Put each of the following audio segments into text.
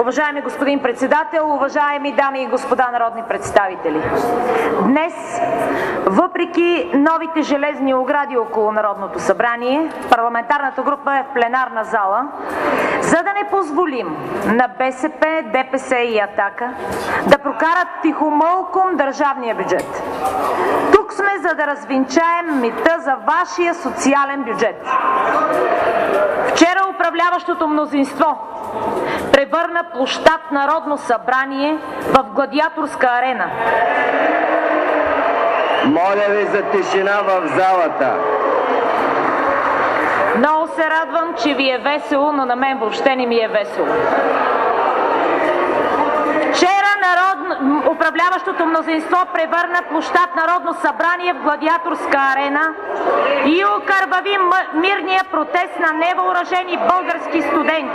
Уважаеми господин председател, уважаеми дами и господа народни представители! Днес, въпреки новите железни огради около Народното събрание, парламентарната група е в пленарна зала, за да не позволим на БСП, ДПС и Атака да прокарат тихомълком държавния бюджет. Тук сме, за да развенчаем мита за вашия социален бюджет. Вчера управляващото мнозинство превърна площад Народно събрание в гладиаторска арена. Моля ви за тишина в залата. Много се радвам, че ви е весело, но на мен въобще не ми е весело. Вчера управляващото мнозинство превърна площад Народно събрание в гладиаторска арена и окървави мирния протест на невъоръжени български студенти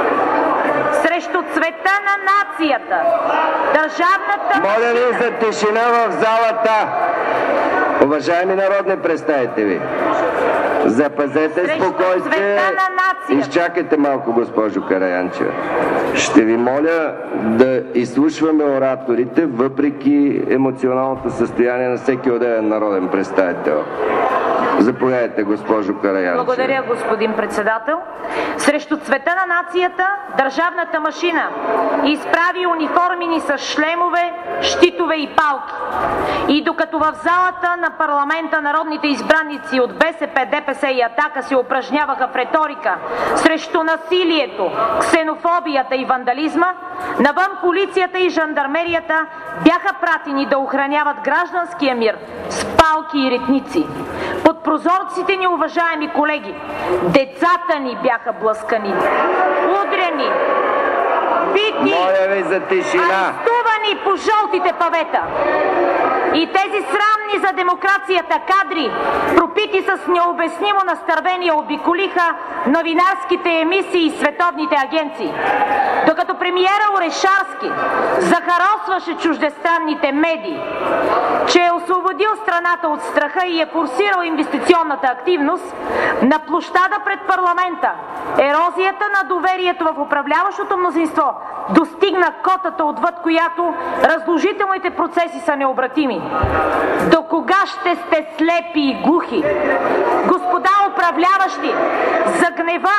срещу цвета на нацията. Държавната... Моля ви за тишина в залата. Уважаеми народни представители, запазете спокойствие. Изчакайте малко, госпожо Караянчева. Ще ви моля да изслушваме ораторите, въпреки емоционалното състояние на всеки отделен народен представител. Заповядайте, госпожо Караянчева. Благодаря, господин председател. Срещу цвета на нацията държавната машина изправи униформени с шлемове, щитове и палки. И докато в залата на парламента народните избраници от БСП, ДПС и Атака се упражняваха в риторика срещу насилието, ксенофобията и вандализма, навън полицията и жандармерията бяха пратени да охраняват гражданския мир с палки и ретници. Под прозорците ни, уважаеми колеги, децата ни бяха блъскани, удряни, бити, арестувани по жълтите павета. И тези срамни за демокрацията кадри, пропити с необяснимо настървение, обиколиха новинарските емисии и световните агенции. Докато премиера Орешарски захаросваше чуждестранните медии, че е освободил страната от страха и е форсирал инвестиционната активност, на площада пред парламента ерозията на доверието в управляващото мнозинство достигна котата, отвъд която разложителните процеси са необратими. До кога ще сте слепи и глухи, господа управляващи, за гнева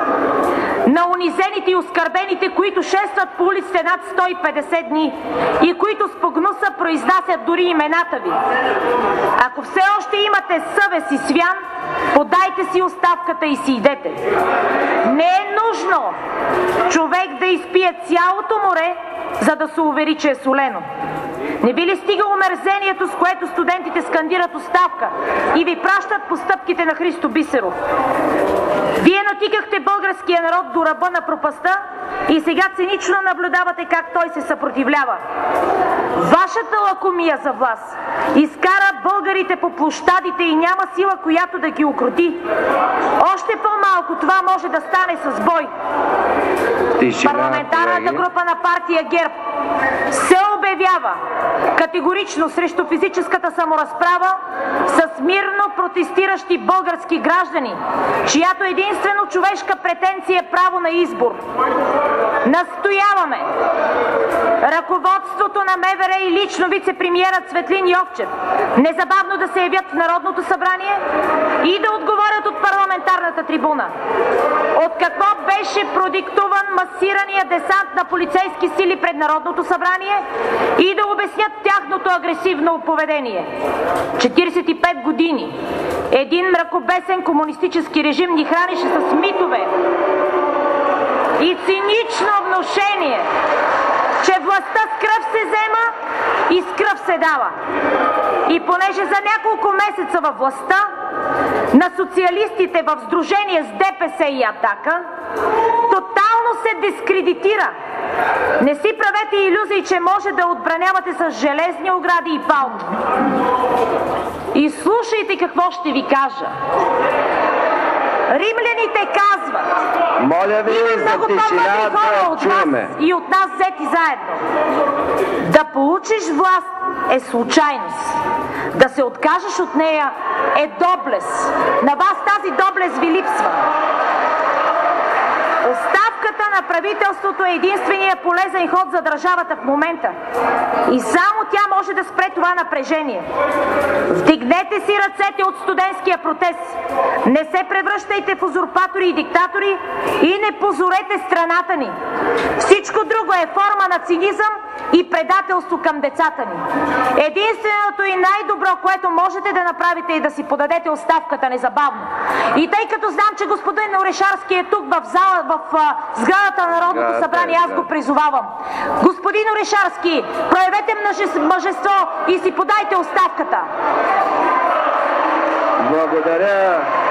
на унизените и оскърбените, които шестват по улиците над 150 дни и които с погнуса произнасят дори имената ви? Ако все още имате съвест и свян, подайте си оставката и си идете. Не е нужно човек да изпие цялото море, за да се увери, че е солено. Не би ли стигало омерзението, с което студентите скандират оставка и ви пращат по стъпките на Христо Бисеров? Вие натикахте българския народ до ръба на пропаста и сега цинично наблюдавате как той се съпротивлява. Вашата лакомия за власт изкара българите по площадите и няма сила, която да ги укроти. Още по-малко това може да стане с бой. Парламентарната група на партия ГЕРБ се обявява категорично срещу физическата саморазправа с мирно протестиращи български граждани, чиято единствено човешка претенция е право на избор. Настояваме ръководството на МВР и лично вице-премиерът Цветлин Йовчев незабавно да се явят в Народното събрание и да отговорят от парламентарната трибуна от какво беше продиктуван масирания десант на полицейски сили пред Народното събрание и да обяснят тяхното агресивно поведение. 45 години един мракобесен комунистически режим ни хранеше с митове и цинично внушение, че властта с кръв се взема и с кръв се дава. И понеже за няколко месеца във властта на социалистите в сдружение с ДПС и Атака тотално се дискредитира. Не си правете илюзии, че може да отбранявате с железни огради и палки. И слушайте какво ще ви кажа. Римляните казват: моля ви за тишина, да чуеме. И от нас взети заедно. Да получиш власт е случайност. Да се откажеш от нея е доблест. На вас тази доблест ви липсва. Оставка Оставката на правителството е единствения полезен ход за държавата в момента. И само тя може да спре това напрежение. Вдигнете си ръцете от студентския протест. Не се превръщайте в узурпатори и диктатори и не позорете страната ни. Всичко друго е форма на цинизъм и предателство към децата ни. Единственото и най-добро, което можете да направите, е да си подадете оставката незабавно. И тъй като знам, че господин Орешарски е тук в сградата на Народното събрание, аз го призовавам. Господин Орешарски, проявете мъжество и си подайте оставката. Благодаря.